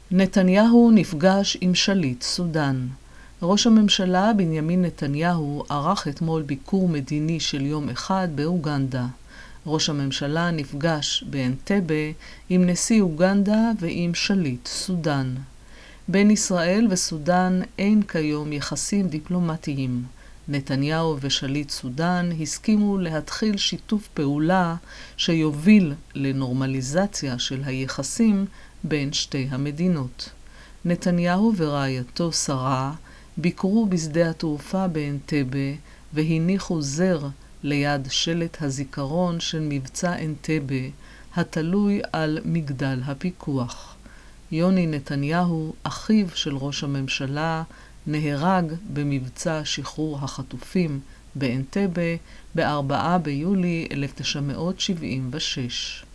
נתניהו נפגש עם שליט סודן. ראש הממשלה בנימין נתניהו ערך אתמול ביקור מדיני של יום אחד באוגנדה. ראש הממשלה נפגש באנטבה עם נשיא אוגנדה ועם שליט סודן. בין ישראל וסודן אין כיום יחסים דיפלומטיים. נתניהו ושליט סודן הסכימו להתחיל שיתוף פעולה שיוביל לנורמליזציה של היחסים בין שתי המדינות. נתניהו ורעייתו שרה ביקרו בשדה התעופה באנטבה והניחו זר ליד שלט הזיכרון של מבצע אנטבה התלוי על מגדל הפיקוח. יוני נתניהו, אחיו של ראש הממשלה, נהרג במבצע שחרור החטופים באנטבה ב-4 ביולי 1976.